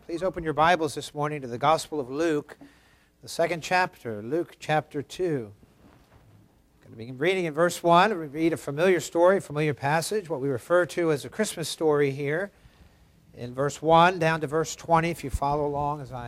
Please open your Bibles this morning to the Gospel of Luke, the second chapter, Luke chapter 2. I'm going to begin reading in verse 1. We read a familiar story, familiar passage, what we refer to as a Christmas story here, in verse 1 down to verse 20, if you follow along as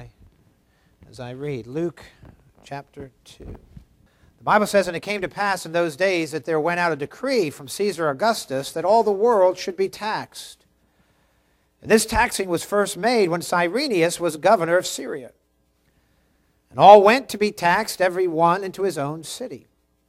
I read. Luke chapter 2. The Bible says, "And it came to pass in those days that there went out a decree from Caesar Augustus that all the world should be taxed. And this taxing was first made when Cyrenius was governor of Syria. And all went to be taxed, every one into his own city.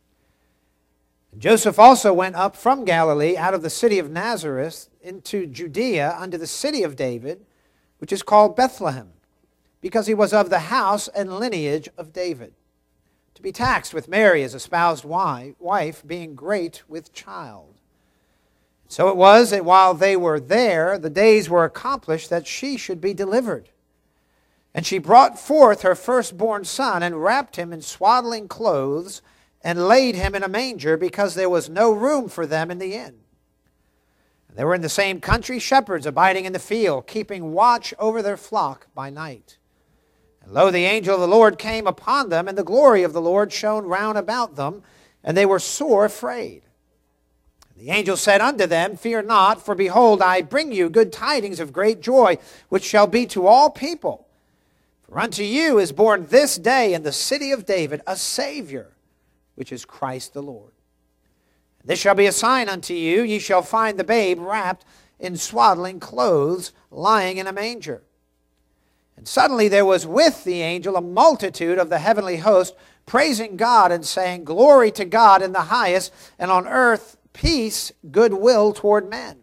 And Joseph also went up from Galilee out of the city of Nazareth into Judea unto the city of David, which is called Bethlehem, because he was of the house and lineage of David, to be taxed with Mary his espoused wife, being great with child. So it was that while they were there, the days were accomplished that she should be delivered. And she brought forth her firstborn son, and wrapped him in swaddling clothes, and laid him in a manger, because there was no room for them in the inn. And there were in the same country shepherds abiding in the field, keeping watch over their flock by night. And lo, the angel of the Lord came upon them, and the glory of the Lord shone round about them, and they were sore afraid. The angel said unto them, Fear not, for behold, I bring you good tidings of great joy, which shall be to all people. For unto you is born this day in the city of David a Savior, which is Christ the Lord. And this shall be a sign unto you, ye shall find the babe wrapped in swaddling clothes, lying in a manger. And suddenly there was with the angel a multitude of the heavenly host, praising God and saying, Glory to God in the highest, and on earth peace, goodwill toward men.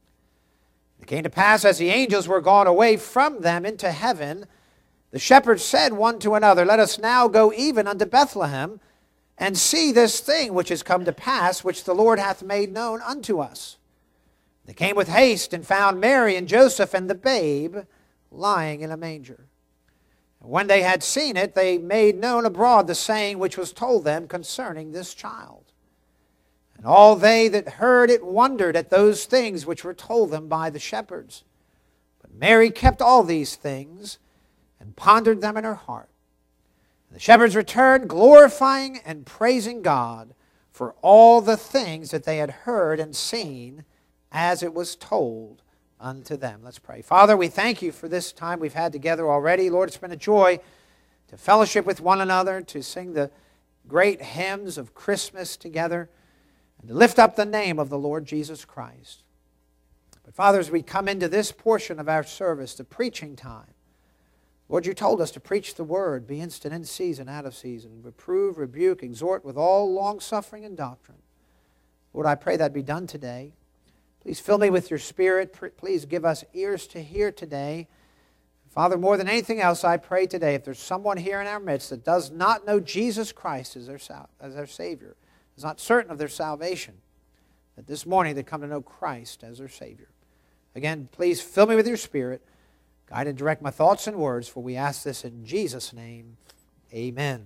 It came to pass, as the angels were gone away from them into heaven, the shepherds said one to another, Let us now go even unto Bethlehem, and see this thing which is come to pass, which the Lord hath made known unto us. They came with haste, and found Mary and Joseph and the babe lying in a manger. And when they had seen it, they made known abroad the saying which was told them concerning this child. And all they that heard it wondered at those things which were told them by the shepherds. But Mary kept all these things, and pondered them in her heart. And the shepherds returned, glorifying and praising God for all the things that they had heard and seen, as it was told unto them. Let's pray. Father, we thank you for this time we've had together already. Lord, it's been a joy to fellowship with one another, to sing the great hymns of Christmas together, and to lift up the name of the Lord Jesus Christ. But Father, as we come into this portion of our service, the preaching time, Lord, you told us to preach the word, be instant in season, out of season, reprove, rebuke, exhort with all longsuffering and doctrine. Lord, I pray that be done today. Please fill me with your Spirit. Please give us ears to hear today. Father, more than anything else, I pray today, if there's someone here in our midst that does not know Jesus Christ as their Savior, is not certain of their salvation, that this morning they come to know Christ as their Savior. Again, please fill me with your Spirit. Guide and direct my thoughts and words, for we ask this in Jesus' name. Amen.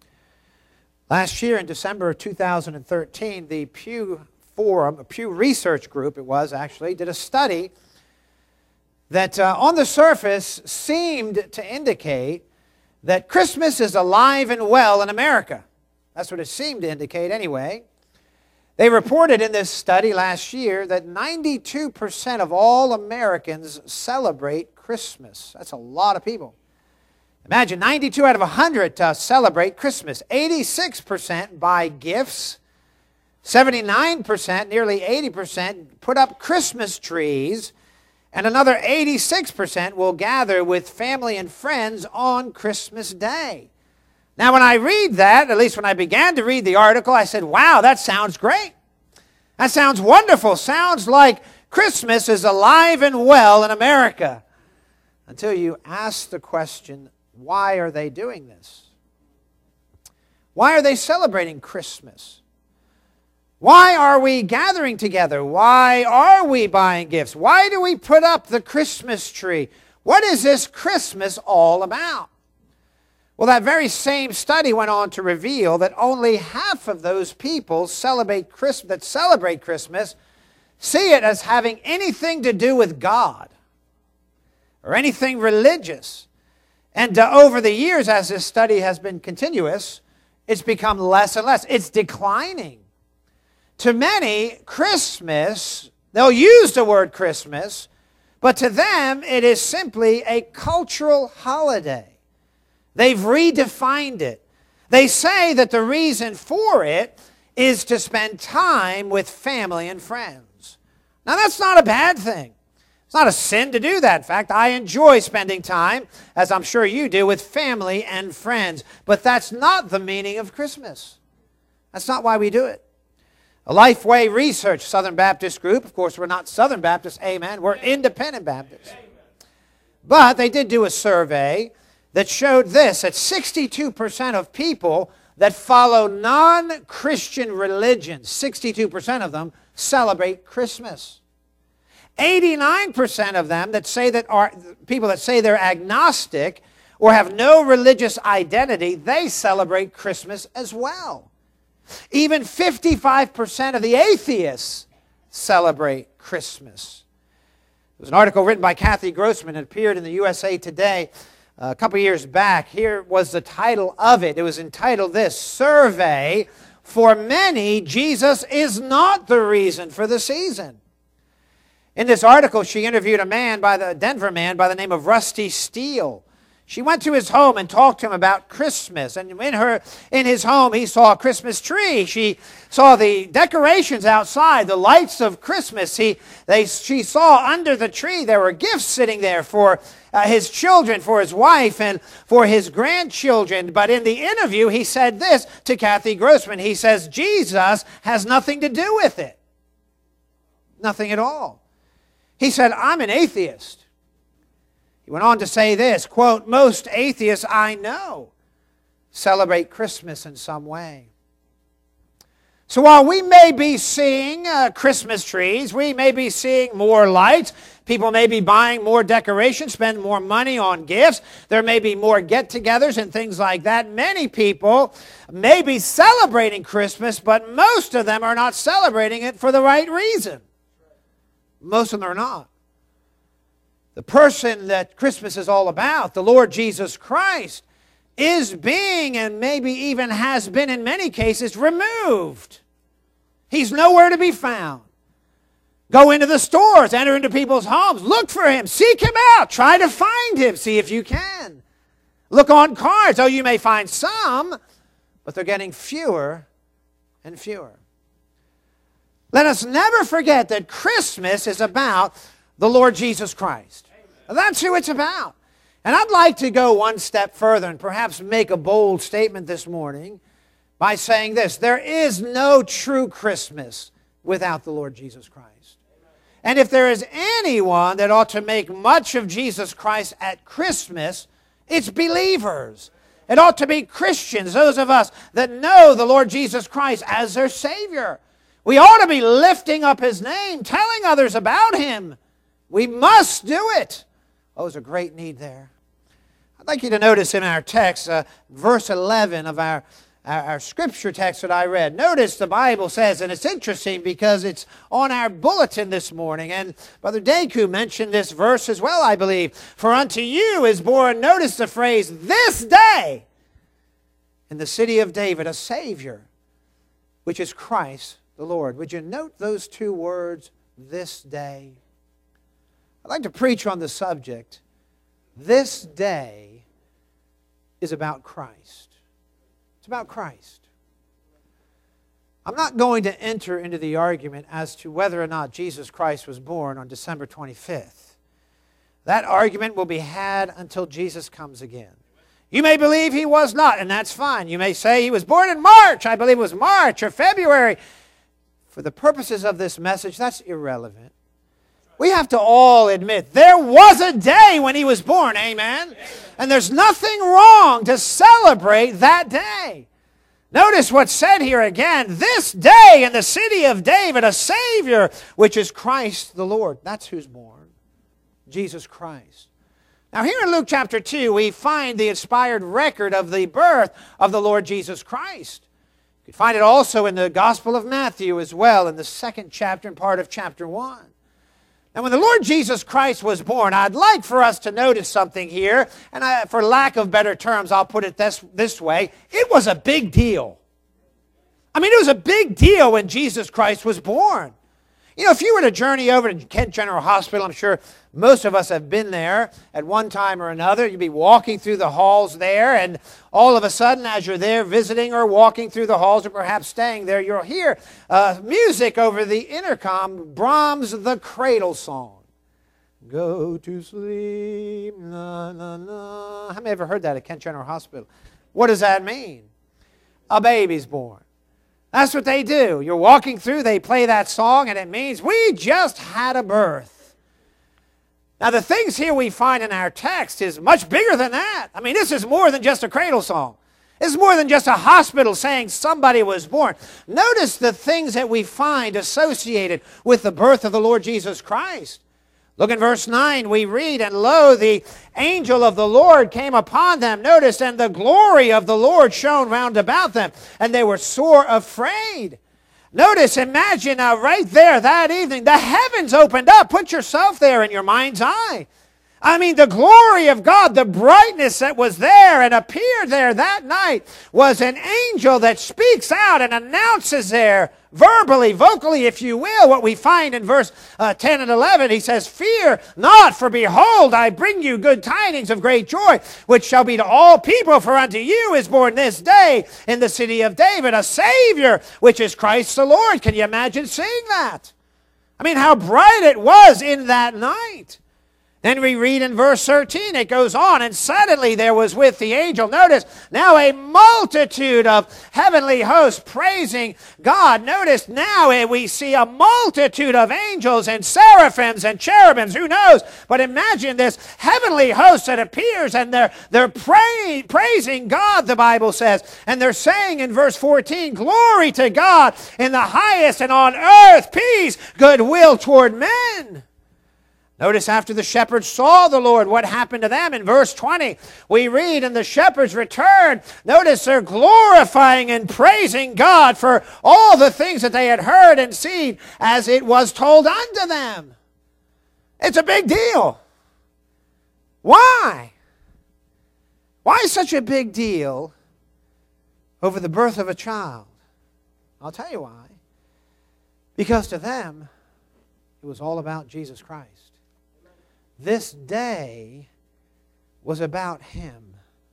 Last year in December of 2013, the Pew Research Group, it was actually, did a study that on the surface seemed to indicate that Christmas is alive and well in America. That's what it seemed to indicate anyway. They reported in this study last year that 92% of all Americans celebrate Christmas. That's a lot of people. Imagine 92 out of 100 celebrate Christmas. 86% buy gifts. 79%, nearly 80%, put up Christmas trees. And another 86% will gather with family and friends on Christmas Day. Now, when I read that, at least when I began to read the article, I said, wow, that sounds great. That sounds wonderful. Sounds like Christmas is alive and well in America. Until you ask the question, why are they doing this? Why are they celebrating Christmas? Why are we gathering together? Why are we buying gifts? Why do we put up the Christmas tree? What is this Christmas all about? Well, that very same study went on to reveal that only half of those people celebrate Christmas see it as having anything to do with God. or anything religious. And over the years, as this study has been continuous, it's become less and less. It's declining. To many, Christmas, they'll use the word Christmas, but to them, it is simply a cultural holiday. They've redefined it. They say that the reason for it is to spend time with family and friends. Now, that's not a bad thing. It's not a sin to do that. In fact, I enjoy spending time, as I'm sure you do, with family and friends. But that's not the meaning of Christmas. That's not why we do it. A Lifeway Research Southern Baptist group, of course, we're not Southern Baptists, amen. We're independent Baptists. But they did do a survey that showed this, that 62% of people that follow non-Christian religions, 62% of them celebrate Christmas. 89% of them that say that are people that say they're agnostic or have no religious identity, they celebrate Christmas as well. Even 55% of the atheists celebrate Christmas. There was an article written by Kathy Grossman. It appeared in the USA Today a couple years back. Here was the title of it. It was entitled this, Survey, For Many, Jesus is Not the Reason for the Season. In this article, she interviewed a Denver man by the name of Rusty Steele. She went to his home and talked to him about Christmas. And in his home, he saw a Christmas tree. She saw the decorations outside, the lights of Christmas. She saw under the tree there were gifts sitting there for his children, for his wife, and for his grandchildren. But in the interview, he said this to Kathy Grossman. He says, Jesus has nothing to do with it. Nothing at all. He said, I'm an atheist. He went on to say this, quote, most atheists I know celebrate Christmas in some way. So while we may be seeing Christmas trees, we may be seeing more lights, people may be buying more decorations, spend more money on gifts, there may be more get-togethers and things like that. Many people may be celebrating Christmas, but most of them are not celebrating it for the right reason. Most of them are not. The person that Christmas is all about, the Lord Jesus Christ, is being and maybe even has been in many cases removed. He's nowhere to be found. Go into the stores, enter into people's homes, look for him, seek him out, try to find him, see if you can. Look on cards. Oh, you may find some, but they're getting fewer and fewer. Let us never forget that Christmas is about the Lord Jesus Christ. That's who it's about. And I'd like to go one step further and perhaps make a bold statement this morning by saying this. There is no true Christmas without the Lord Jesus Christ. And if there is anyone that ought to make much of Jesus Christ at Christmas, it's believers. It ought to be Christians, those of us that know the Lord Jesus Christ as their Savior. We ought to be lifting up His name, telling others about Him. We must do it. Oh, there's a great need there. I'd like you to notice in our text, verse 11 of our scripture text that I read. Notice the Bible says, and it's interesting because it's on our bulletin this morning, and Brother Deku mentioned this verse as well, I believe. For unto you is born, notice the phrase, this day, in the city of David, a Savior, which is Christ the Lord. Would you note those two words, this day? I'd like to preach on the subject, this day is about Christ. It's about Christ. I'm not going to enter into the argument as to whether or not Jesus Christ was born on December 25th. That argument will be had until Jesus comes again. You may believe He was not, and that's fine. You may say He was born in March. I believe it was March or February. For the purposes of this message, that's irrelevant. We have to all admit there was a day when He was born, amen? And there's nothing wrong to celebrate that day. Notice what's said here again, this day in the city of David, a Savior, which is Christ the Lord. That's who's born, Jesus Christ. Now here in Luke chapter 2, we find the inspired record of the birth of the Lord Jesus Christ. You can find it also in the Gospel of Matthew as well, in the 2nd chapter and part of chapter 1. And when the Lord Jesus Christ was born, I'd like for us to notice something here, and for lack of better terms, I'll put it this way. It was a big deal. I mean, it was a big deal when Jesus Christ was born. You know, if you were to journey over to Kent General Hospital, I'm sure most of us have been there at one time or another. You'd be walking through the halls there, and all of a sudden, as you're there visiting or walking through the halls or perhaps staying there, you'll hear music over the intercom, Brahms' The Cradle Song. Go to sleep, na, na, na. How many ever heard that at Kent General Hospital? What does that mean? A baby's born. That's what they do. You're walking through, they play that song, and it means we just had a birth. Now, the things here we find in our text is much bigger than that. I mean, this is more than just a cradle song. This is more than just a hospital saying somebody was born. Notice the things that we find associated with the birth of the Lord Jesus Christ. Look in verse 9, we read, and lo, the angel of the Lord came upon them. Notice, and the glory of the Lord shone round about them, and they were sore afraid. Notice, imagine right there that evening, the heavens opened up. Put yourself there in your mind's eye. I mean, the glory of God, the brightness that was there and appeared there that night was an angel that speaks out and announces there, verbally, vocally, if you will, what we find in verse 10 and 11. He says, fear not, for behold, I bring you good tidings of great joy, which shall be to all people, for unto you is born this day in the city of David a Savior, which is Christ the Lord. Can you imagine seeing that? I mean, how bright it was in that night. Then we read in verse 13, it goes on, and suddenly there was with the angel, notice, now a multitude of heavenly hosts praising God. Notice now we see a multitude of angels and seraphims and cherubims, who knows? But imagine this heavenly host that appears, and they're praising God, the Bible says. And they're saying in verse 14, glory to God in the highest, and on earth peace, goodwill toward men. Notice after the shepherds saw the Lord, what happened to them? In verse 20, we read, and the shepherds returned. Notice they're glorifying and praising God for all the things that they had heard and seen as it was told unto them. It's a big deal. Why? Why such a big deal over the birth of a child? I'll tell you why. Because to them, it was all about Jesus Christ. This day was about Him.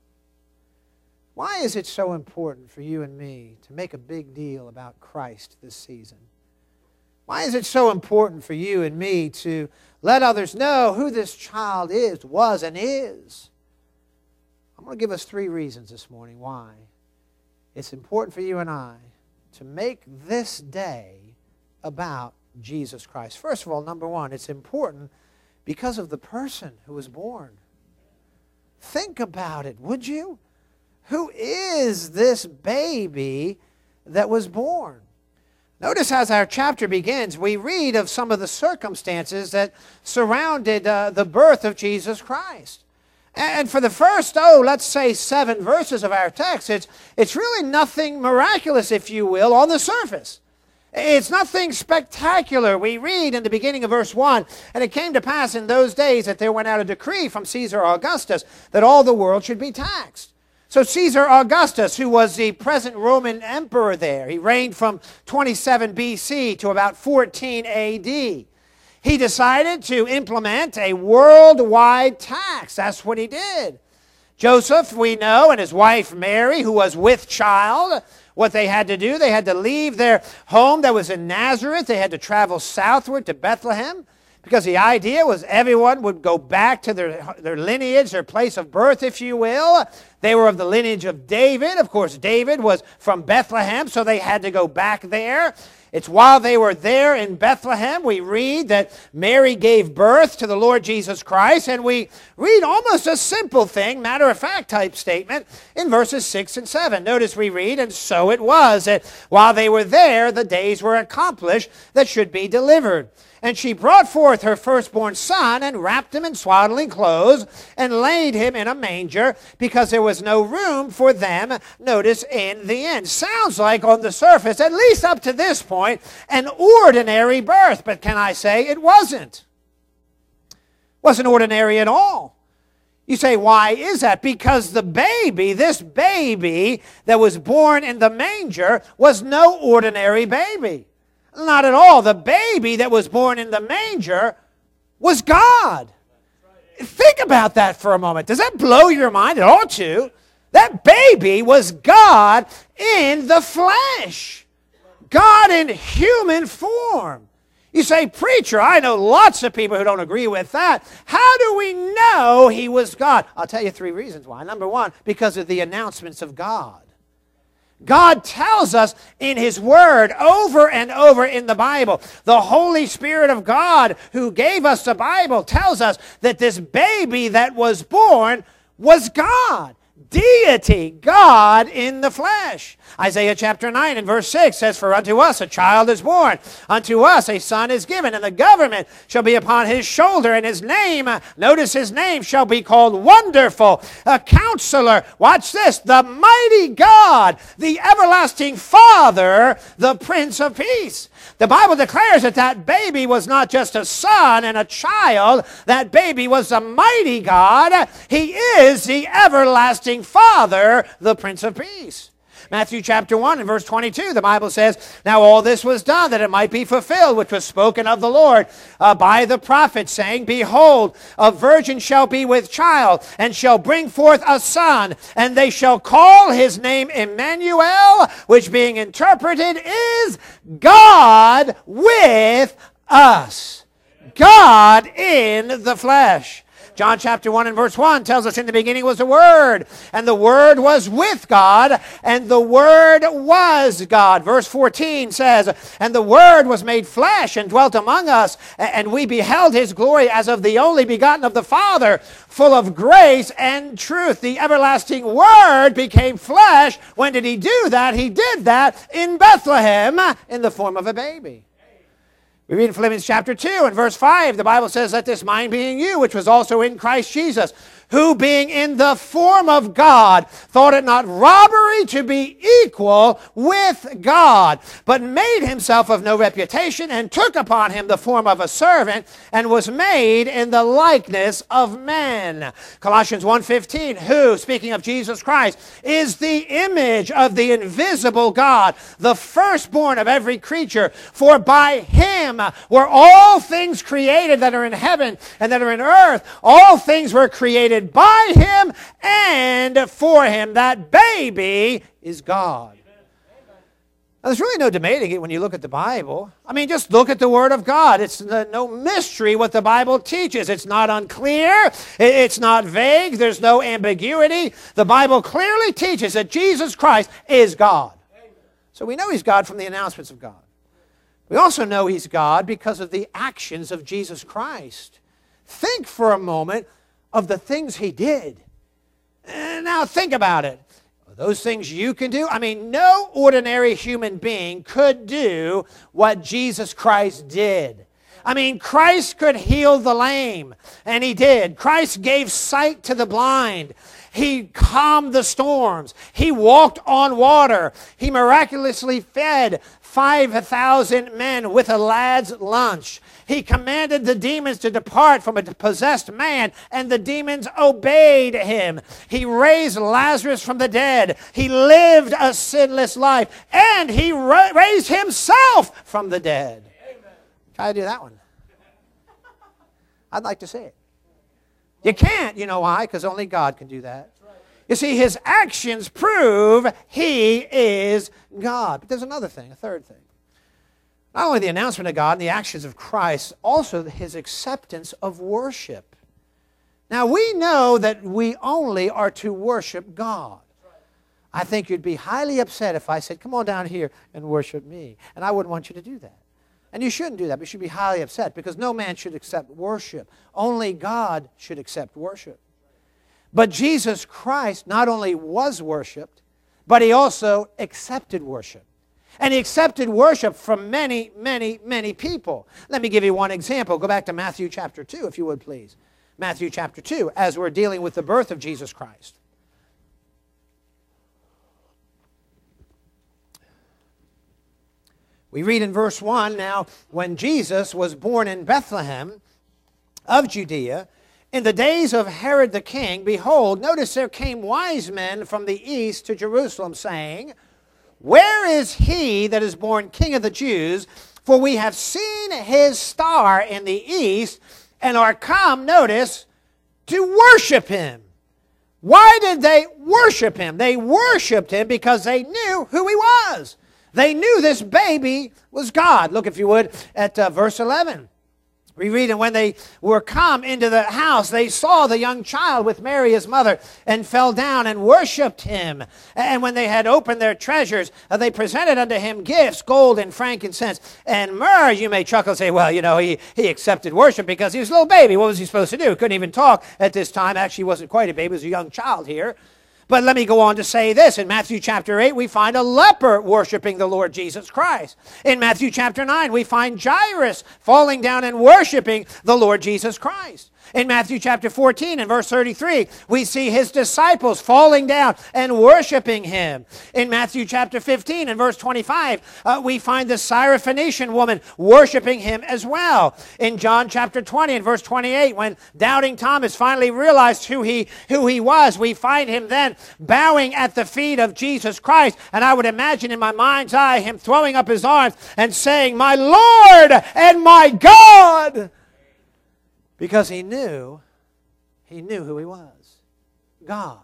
Why is it so important for you and me to make a big deal about Christ this season? Why is it so important for you and me to let others know who this child is, was, and is? I'm going to give us 3 reasons this morning why it's important for you and I to make this day about Jesus Christ. First of all, number 1, it's important because of the person who was born. Think about it, would you? Who is this baby that was born? Notice as our chapter begins, we read of some of the circumstances that surrounded the birth of Jesus Christ. And for the first, let's say 7 verses of our text, it's really nothing miraculous, if you will, on the surface. It's nothing spectacular. We read in the beginning of verse 1, and it came to pass in those days that there went out a decree from Caesar Augustus that all the world should be taxed. So Caesar Augustus, who was the present Roman emperor there, he reigned from 27 BC to about 14 AD. He decided to implement a worldwide tax. That's what he did. Joseph, we know, and his wife Mary, who was with child, what they had to do, they had to leave their home that was in Nazareth. They had to travel southward to Bethlehem because the idea was everyone would go back to their lineage, their place of birth, if you will. They were of the lineage of David. Of course, David was from Bethlehem, so they had to go back there. It's while they were there in Bethlehem, we read that Mary gave birth to the Lord Jesus Christ, and we read almost a simple thing, matter-of-fact type statement, in verses 6 and 7. Notice we read, and so it was that while they were there, the days were accomplished that should be delivered. And she brought forth her firstborn son, and wrapped him in swaddling clothes, and laid him in a manger, because there was no room for them, notice, in the inn. Sounds like, on the surface, at least up to this point, an ordinary birth. But can I say it wasn't? Wasn't ordinary at all. You say, why is that? Because the baby, this baby that was born in the manger, was no ordinary baby. Not at all. The baby that was born in the manger was God. Think about that for a moment. Does that blow your mind? It ought to. That baby was God in the flesh. God in human form. You say, preacher, I know lots of people who don't agree with that. How do we know he was God? I'll tell you 3 reasons why. Number 1, because of the announcements of God. God tells us in his word over and over in the Bible. The Holy Spirit of God who gave us the Bible tells us that this baby that was born was God. Deity, God in the flesh. Isaiah chapter 9 and verse 6 says, for unto us a child is born, unto us a son is given, and the government shall be upon his shoulder, and his name, notice his name, shall be called Wonderful, a Counselor. Watch this, the Mighty God, the Everlasting Father, the Prince of Peace. The Bible declares that that baby was not just a son and a child. That baby was the mighty God. He is the everlasting Father, the Prince of Peace. Matthew chapter 1 and verse 22, the Bible says, now all this was done that it might be fulfilled, which was spoken of the Lord by the prophet, saying, behold, a virgin shall be with child, and shall bring forth a son, and they shall call his name Emmanuel, which being interpreted is God with us. God in the flesh. John chapter 1 and verse 1 tells us in the beginning was the Word, and the Word was with God, and the Word was God. Verse 14 says, and the Word was made flesh and dwelt among us, and we beheld his glory as of the only begotten of the Father, full of grace and truth. The everlasting Word became flesh. When did he do that? He did that in Bethlehem in the form of a baby. We read in Philippians chapter 2 and verse 5, the Bible says, let this mind be in you, which was also in Christ Jesus, who being in the form of God, thought it not robbery to be equal with God, but made himself of no reputation, and took upon him the form of a servant, and was made in the likeness of men. Colossians 1:15, who, speaking of Jesus Christ, is the image of the invisible God, the firstborn of every creature. For by him were all things created that are in heaven and that are in earth. All things were created by him and for him. That baby is God. Now, there's really no debating it when you look at the Bible. I mean, just look at the Word of God. It's no mystery what the Bible teaches. It's not unclear. It's not vague. There's no ambiguity. The Bible clearly teaches that Jesus Christ is God. So we know he's God from the announcements of God. We also know he's God because of the actions of Jesus Christ. Think for a moment of the things he did. Now think about it. Those things you can do. I mean, no ordinary human being could do what Jesus Christ did. I mean, Christ could heal the lame, and he did. Christ gave sight to the blind. He calmed the storms. He walked on water. He miraculously fed 5,000 men with a lad's lunch. He commanded the demons to depart from a possessed man, and the demons obeyed him. He raised Lazarus from the dead. He lived a sinless life, and he raised himself from the dead. Amen. Try to do that one. I'd like to see it. You can't. You know why? Because only God can do that. You see, his actions prove he is God. But there's another thing, a third thing. Not only the announcement of God and the actions of Christ, also his acceptance of worship. Now, we know that we only are to worship God. I think you'd be highly upset if I said, come on down here and worship me. And I wouldn't want you to do that. And you shouldn't do that, but you should be highly upset because no man should accept worship. Only God should accept worship. But Jesus Christ not only was worshiped, but he also accepted worship. And he accepted worship from many, many, many people. Let me give you one example. Go back to Matthew chapter 2, if you would, please. Matthew chapter 2, as we're dealing with the birth of Jesus Christ. We read in verse 1, now, when Jesus was born in Bethlehem of Judea, In the days of Herod the king, behold, notice there came wise men from the east to Jerusalem, saying, where is he that is born King of the Jews? For we have seen his star in the east, and are come, notice, to worship him. Why did they worship him? They worshiped him because they knew who he was. They knew this baby was God. Look, if you would, at verse 11. We read, and when they were come into the house, they saw the young child with Mary his mother, and fell down and worshipped him. And when they had opened their treasures, they presented unto him gifts, gold and frankincense and myrrh. You may chuckle and say, well, you know, he accepted worship because he was a little baby. What was he supposed to do? He couldn't even talk at this time. Actually, he wasn't quite a baby. He was a young child here. But let me go on to say this. In Matthew chapter 8, we find a leper worshiping the Lord Jesus Christ. In Matthew chapter 9, we find Jairus falling down and worshiping the Lord Jesus Christ. In Matthew chapter 14 and verse 33, we see his disciples falling down and worshiping him. In Matthew chapter 15 and verse 25, we find the Syrophoenician woman worshiping him as well. In John chapter 20 and verse 28, when doubting Thomas finally realized who he was, we find him then bowing at the feet of Jesus Christ. And I would imagine in my mind's eye him throwing up his arms and saying, my Lord and my God. Because he knew who he was. God.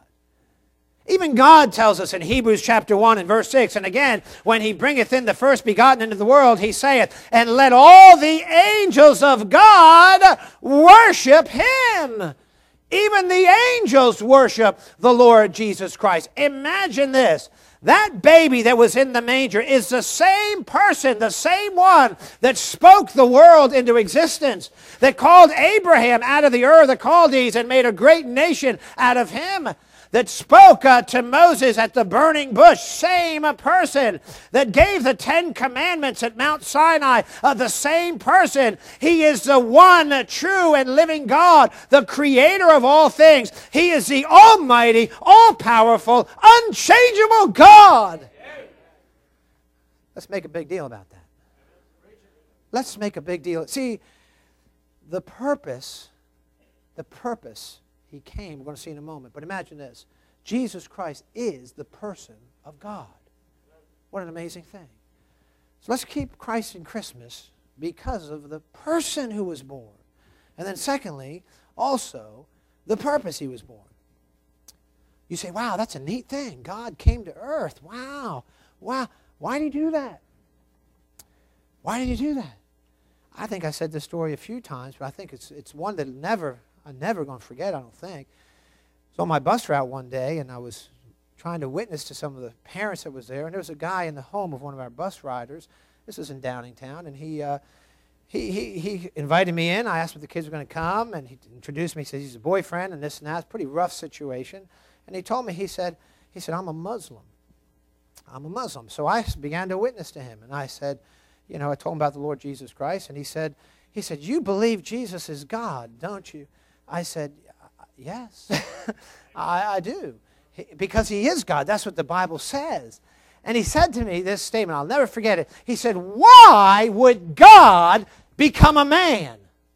Even God tells us in Hebrews chapter 1 and verse 6, and again, when he bringeth in the first begotten into the world, he saith, and let all the angels of God worship him. Even the angels worship the Lord Jesus Christ. Imagine this. That baby that was in the manger is the same person, the same one that spoke the world into existence, that called Abraham out of the Ur of the Chaldees and made a great nation out of him, that spoke to Moses at the burning bush, same person, that gave the 10 Commandments at Mount Sinai, the same person. He is the one true and living God, the creator of all things. He is the almighty, all-powerful, unchangeable God. Let's make a big deal about that. Let's make a big deal. See, the purpose he came, we're going to see in a moment. But imagine this. Jesus Christ is the person of God. What an amazing thing. So let's keep Christ in Christmas because of the person who was born. And then secondly, also, the purpose he was born. You say, wow, that's a neat thing. God came to earth. Wow. Wow. Why did he do that? Why did he do that? I think I said this story a few times, but I think it's one that I'm never going to forget, I don't think. I was on my bus route one day, and I was trying to witness to some of the parents that was there, and there was a guy in the home of one of our bus riders. This was in Downingtown, and he invited me in. I asked if the kids were going to come, and he introduced me. He said he's a boyfriend and this and that. It's a pretty rough situation. And he told me, he said, I'm a Muslim. I'm a Muslim. So I began to witness to him, and I said, I told him about the Lord Jesus Christ, and he said, you believe Jesus is God, don't you? I said, yes, I do. Because he is God. That's what the Bible says. And he said to me this statement, I'll never forget it. He said, why would God become a man?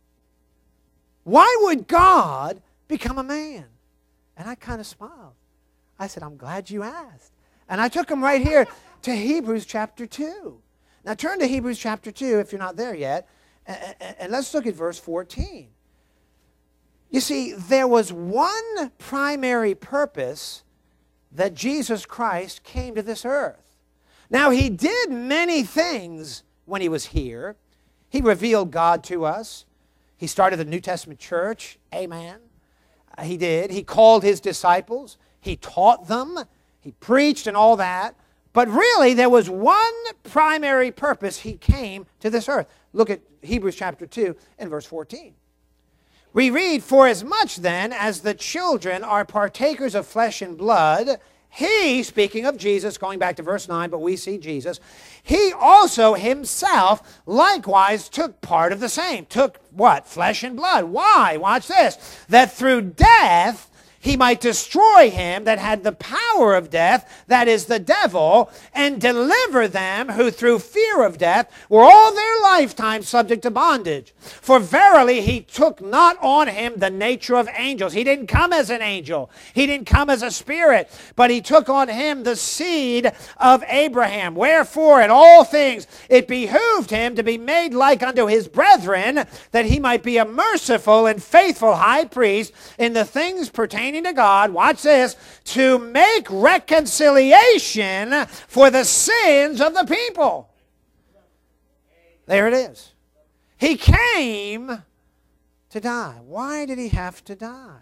Why would God become a man? And I kind of smiled. I said, I'm glad you asked. And I took him right here to Hebrews chapter 2. Now turn to Hebrews chapter 2 if you're not there yet. And let's look at verse 14. You see, there was one primary purpose that Jesus Christ came to this earth. Now, he did many things when he was here. He revealed God to us. He started the New Testament church. Amen. He did. He called his disciples. He taught them. He preached and all that. But really, there was one primary purpose he came to this earth. Look at Hebrews chapter 2 and verse 14. We read, for as much then as the children are partakers of flesh and blood, he, speaking of Jesus, going back to verse 9, but we see Jesus, he also himself likewise took part of the same. Took what? Flesh and blood. Why? Watch this. That through death he might destroy him that had the power of death, that is the devil, and deliver them who through fear of death were all their lifetime subject to bondage. For verily he took not on him the nature of angels. He didn't come as an angel. He didn't come as a spirit, but he took on him the seed of Abraham. Wherefore in all things it behooved him to be made like unto his brethren, that he might be a merciful and faithful high priest in the things pertaining to God, watch this, to make reconciliation for the sins of the people. There it is. He came to die. Why did he have to die?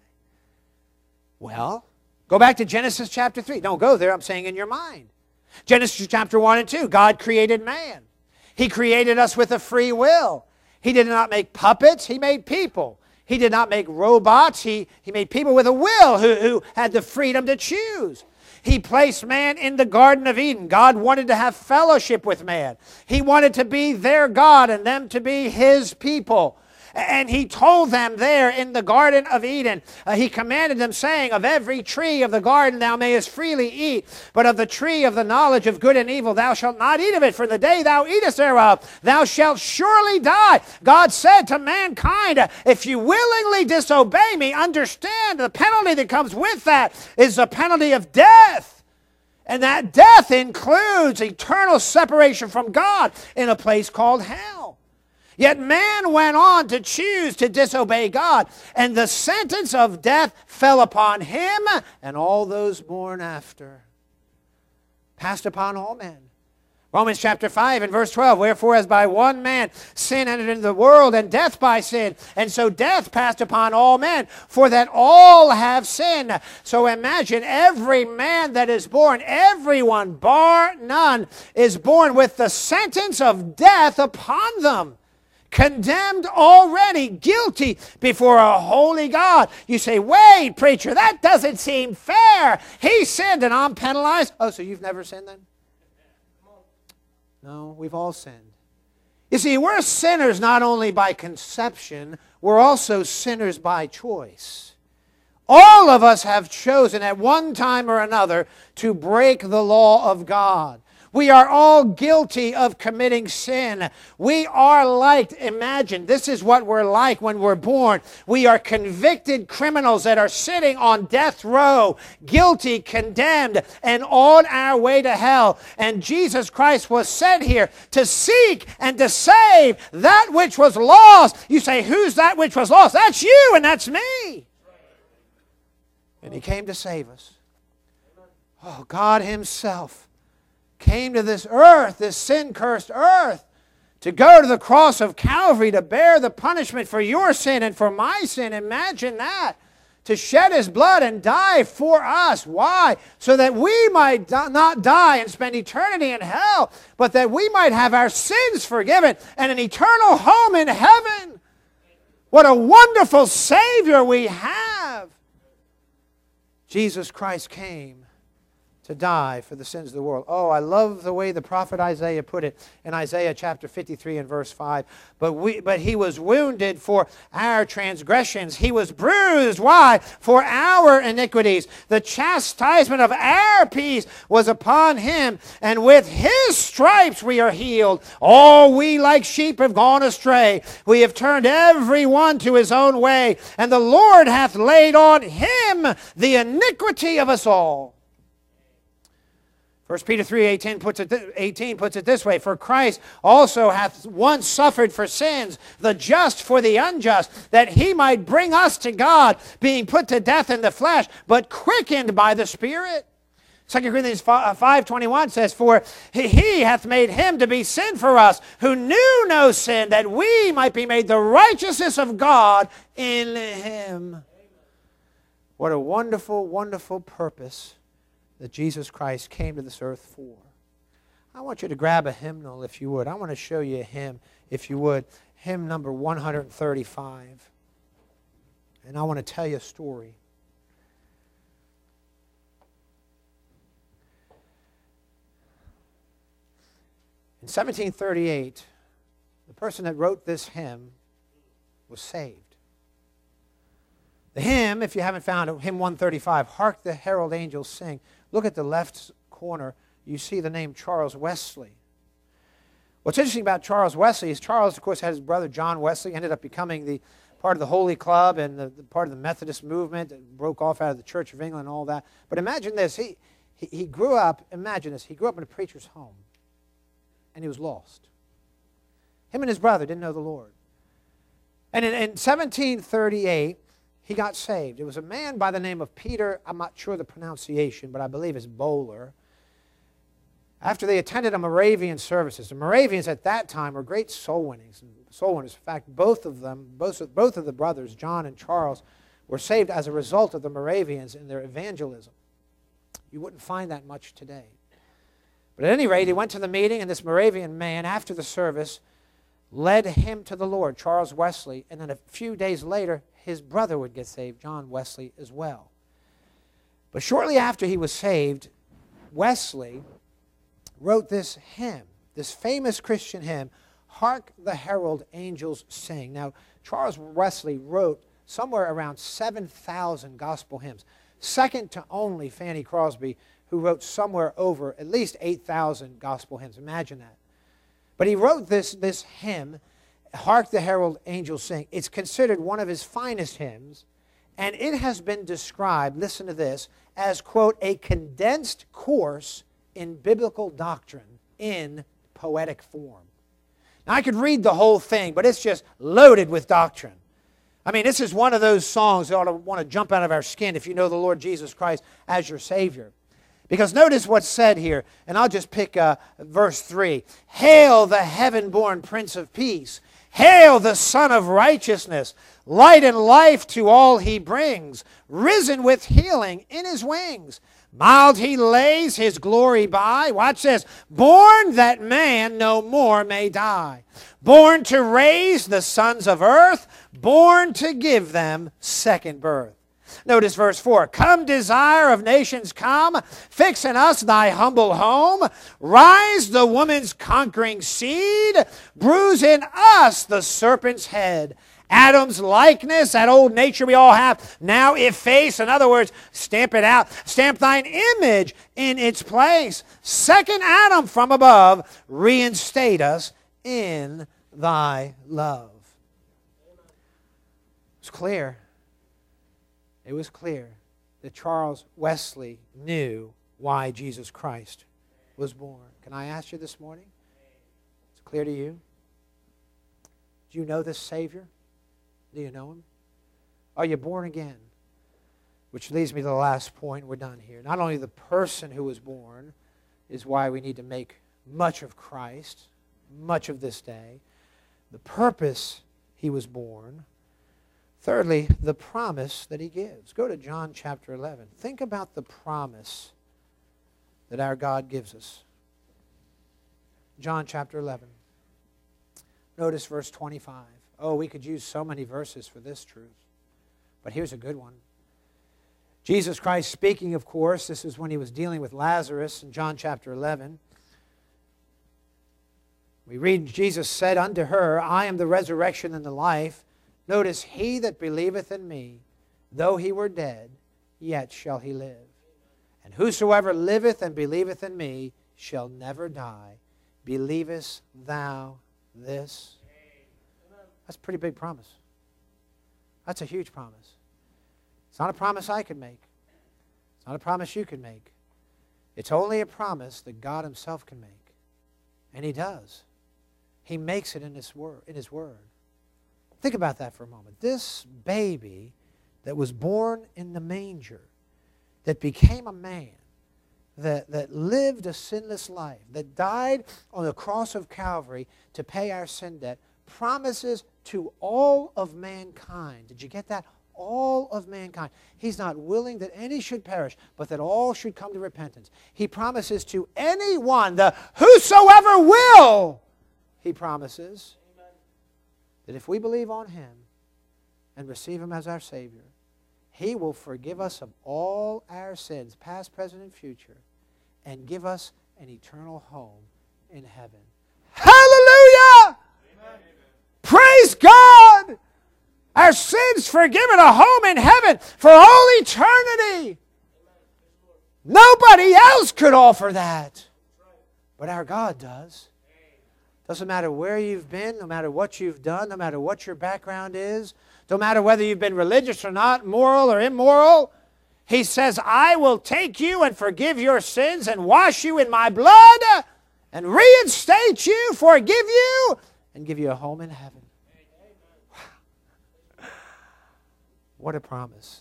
Well, go back to Genesis chapter 3. Don't go there, I'm saying in your mind. Genesis chapter 1 and 2, God created man. He created us with a free will. He did not make puppets, he made people. He did not make robots. He made people with a will who had the freedom to choose. He placed man in the Garden of Eden. God wanted to have fellowship with man. He wanted to be their God and them to be his people. And he told them there in the Garden of Eden, he commanded them, saying, of every tree of the garden thou mayest freely eat, but of the tree of the knowledge of good and evil thou shalt not eat of it, for the day thou eatest thereof thou shalt surely die. God said to mankind, if you willingly disobey me, understand the penalty that comes with that is the penalty of death. And that death includes eternal separation from God in a place called hell. Yet man went on to choose to disobey God, and the sentence of death fell upon him and all those born after. Passed upon all men. Romans chapter 5 and verse 12, wherefore as by one man sin entered into the world, and death by sin, and so death passed upon all men, for that all have sinned. So imagine every man that is born, everyone bar none, is born with the sentence of death upon them. Condemned already, guilty before a holy God. You say, wait, preacher, that doesn't seem fair. He sinned and I'm penalized. Oh, so you've never sinned then? No, we've all sinned. You see, we're sinners not only by conception, we're also sinners by choice. All of us have chosen at one time or another to break the law of God. We are all guilty of committing sin. We are like, imagine, this is what we're like when we're born. We are convicted criminals that are sitting on death row, guilty, condemned, and on our way to hell. And Jesus Christ was sent here to seek and to save that which was lost. You say, who's that which was lost? That's you and that's me. And he came to save us. Oh, God himself came to this earth, this sin-cursed earth, to go to the cross of Calvary to bear the punishment for your sin and for my sin. Imagine that. To shed his blood and die for us. Why? So that we might not die and spend eternity in hell, but that we might have our sins forgiven and an eternal home in heaven. What a wonderful Savior we have. Jesus Christ came to die for the sins of the world. Oh, I love the way the prophet Isaiah put it in Isaiah chapter 53 and verse 5. But he was wounded for our transgressions. He was bruised. Why? For our iniquities. The chastisement of our peace was upon him, and with his stripes we are healed. All we like sheep have gone astray. We have turned every one to his own way, and the Lord hath laid on him the iniquity of us all. 1 Peter 3:18 puts it this way, for Christ also hath once suffered for sins, the just for the unjust, that he might bring us to God, being put to death in the flesh, but quickened by the Spirit. 2 Corinthians 5:21 says, for he hath made him to be sin for us, who knew no sin, that we might be made the righteousness of God in him. What a wonderful, wonderful purpose that Jesus Christ came to this earth for. I want you to grab a hymnal, if you would. I want to show you a hymn, if you would. Hymn number 135. And I want to tell you a story. In 1738, the person that wrote this hymn was saved. The hymn, if you haven't found it, hymn 135, Hark the Herald Angels Sing. Look at the left corner. You see the name Charles Wesley. What's interesting about Charles Wesley is Charles, of course, had his brother John Wesley, ended up becoming the part of the Holy Club and the part of the Methodist movement that broke off out of the Church of England and all that. But imagine this. He grew up, imagine this, he grew up in a preacher's home. And he was lost. Him and his brother didn't know the Lord. And in 1738, he got saved. It was a man by the name of Peter, I'm not sure the pronunciation, but I believe it's Bowler. After they attended a Moravian services. The Moravians at that time were great soul winners. In fact, both of the brothers, John and Charles, were saved as a result of the Moravians in their evangelism. You wouldn't find that much today. But at any rate, he went to the meeting, and this Moravian man, after the service, led him to the Lord, Charles Wesley, and then a few days later, his brother would get saved, John Wesley, as well. But shortly after he was saved, Wesley wrote this hymn, this famous Christian hymn, Hark the Herald Angels Sing. Now, Charles Wesley wrote somewhere around 7,000 gospel hymns, second to only Fanny Crosby, who wrote somewhere over at least 8,000 gospel hymns. Imagine that. But he wrote this hymn, Hark the Herald Angels Sing. It's considered one of his finest hymns, and it has been described, listen to this, as, quote, a condensed course in biblical doctrine in poetic form. Now, I could read the whole thing, but it's just loaded with doctrine. I mean, this is one of those songs that ought to want to jump out of our skin if you know the Lord Jesus Christ as your Savior. Because notice what's said here, and I'll just pick verse 3. Hail the heaven-born Prince of Peace. Hail the Son of Righteousness. Light and life to all he brings. Risen with healing in his wings. Mild he lays his glory by. Watch this. Born that man no more may die. Born to raise the sons of earth. Born to give them second birth. Notice verse 4. Come, desire of nations, come. Fix in us thy humble home. Rise the woman's conquering seed. Bruise in us the serpent's head. Adam's likeness, that old nature we all have, now efface. In other words, stamp it out. Stamp thine image in its place. Second Adam from above, reinstate us in thy love. It's clear. It was clear that Charles Wesley knew why Jesus Christ was born. Can I ask you this morning? It's clear to you? Do you know this Savior? Do you know Him? Are you born again? Which leads me to the last point. We're done here. Not only the person who was born is why we need to make much of Christ, much of this day. The purpose He was born. Thirdly, the promise that He gives. Go to John chapter 11. Think about the promise that our God gives us. John chapter 11. Notice verse 25. Oh, we could use so many verses for this truth. But here's a good one. Jesus Christ speaking, of course, this is when He was dealing with Lazarus in John chapter 11. We read, Jesus said unto her, I am the resurrection and the life. Notice, he that believeth in me, though he were dead, yet shall he live. And whosoever liveth and believeth in me shall never die. Believest thou this? That's a pretty big promise. That's a huge promise. It's not a promise I could make. It's not a promise you can make. It's only a promise that God Himself can make. And He does. He makes it in His Word. Think about that for a moment. This baby that was born in the manger, that became a man, that lived a sinless life, that died on the cross of Calvary to pay our sin debt, promises to all of mankind. Did you get that? All of mankind. He's not willing that any should perish, but that all should come to repentance. He promises to anyone, the whosoever will, He promises that if we believe on Him and receive Him as our Savior, He will forgive us of all our sins, past, present, and future, and give us an eternal home in heaven. Hallelujah! Amen. Praise God! Our sins forgiven, a home in heaven for all eternity. Nobody else could offer that. But our God does. Doesn't matter where you've been, no matter what you've done, no matter what your background is, no matter whether you've been religious or not, moral or immoral. He says, I will take you and forgive your sins and wash you in my blood and reinstate you, forgive you, and give you a home in heaven. Wow. What a promise.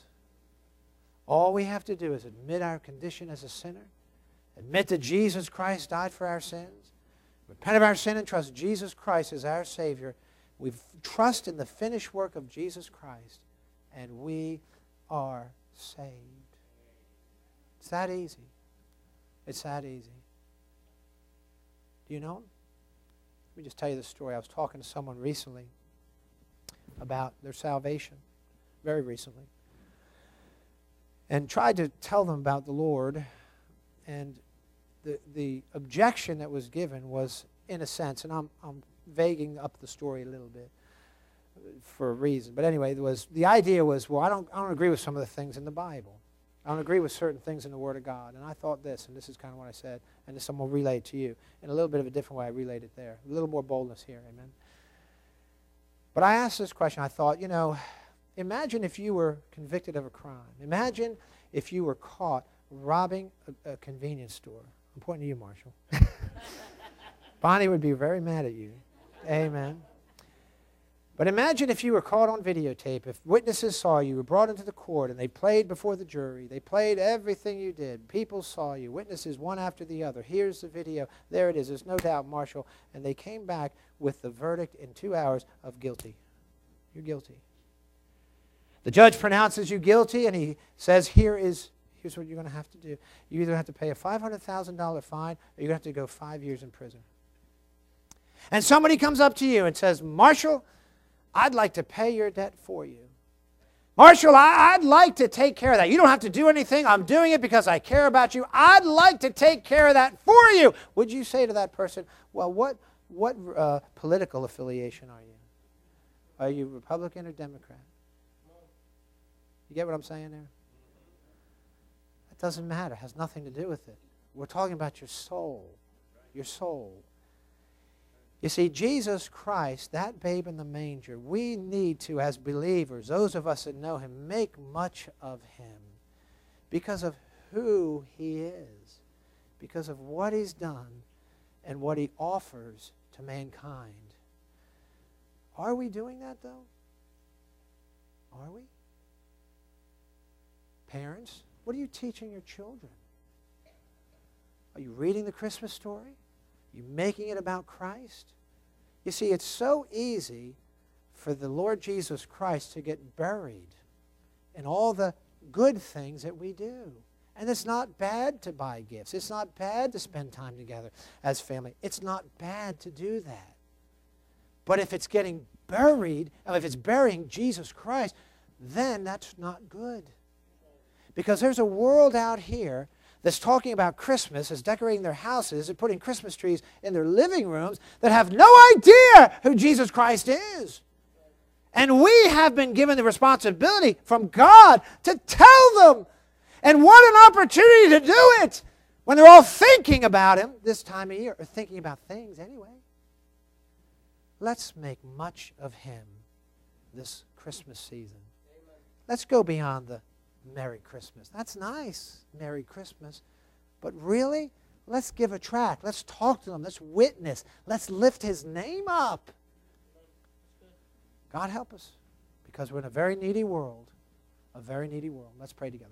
All we have to do is admit our condition as a sinner, admit that Jesus Christ died for our sins, repent of our sin and trust Jesus Christ as our Savior. We trust in the finished work of Jesus Christ, and we are saved. It's that easy. It's that easy. Do you know him? Let me just tell you this story. I was talking to someone recently about their salvation, very recently, and tried to tell them about the Lord. And the objection that was given was, in a sense, and I'm vaguing up the story a little bit for a reason. But anyway, the idea was, well, I don't agree with some of the things in the Bible. I don't agree with certain things in the Word of God. And I thought this, and this is kind of what I said, and this I'm going to relay it to you in a little bit of a different way. I relayed it there. A little more boldness here, amen. But I asked this question. I thought, imagine if you were convicted of a crime. Imagine if you were caught robbing a convenience store. I'm pointing to you, Marshall. Bonnie would be very mad at you. Amen. But imagine if you were caught on videotape, if witnesses saw you, were brought into the court, and they played before the jury. They played everything you did. People saw you, witnesses one after the other. Here's the video. There it is. There's no doubt, Marshall. And they came back with the verdict in 2 hours of guilty. You're guilty. The judge pronounces you guilty, and he says, here's what you're going to have to do. You either have to pay a $500,000 fine, or you're going to have to go 5 years in prison. And somebody comes up to you and says, Marshall, I'd like to pay your debt for you. Marshall, I'd like to take care of that. You don't have to do anything. I'm doing it because I care about you. I'd like to take care of that for you. Would you say to that person, well, what political affiliation are you? Are you Republican or Democrat? You get what I'm saying there? It doesn't matter. It has nothing to do with it. We're talking about your soul. Your soul. You see, Jesus Christ, that babe in the manger, we need to, as believers, those of us that know him, make much of him because of who he is, because of what he's done and what he offers to mankind. Are we doing that, though? Are we? Parents, what are you teaching your children? Are you reading the Christmas story? You making it about Christ? You see, it's so easy for the Lord Jesus Christ to get buried in all the good things that we do. And it's not bad to buy gifts. It's not bad to spend time together as family. It's not bad to do that. But if it's getting buried, if it's burying Jesus Christ, then that's not good. Because there's a world out here that's talking about Christmas, is decorating their houses and putting Christmas trees in their living rooms that have no idea who Jesus Christ is. And we have been given the responsibility from God to tell them. And what an opportunity to do it when they're all thinking about him this time of year, or thinking about things anyway. Let's make much of him this Christmas season. Let's go beyond the Merry Christmas. That's nice, Merry Christmas. But really, let's give a tract. Let's talk to them. Let's witness. Let's lift his name up. God help us, because we're in a very needy world. A very needy world. Let's pray together.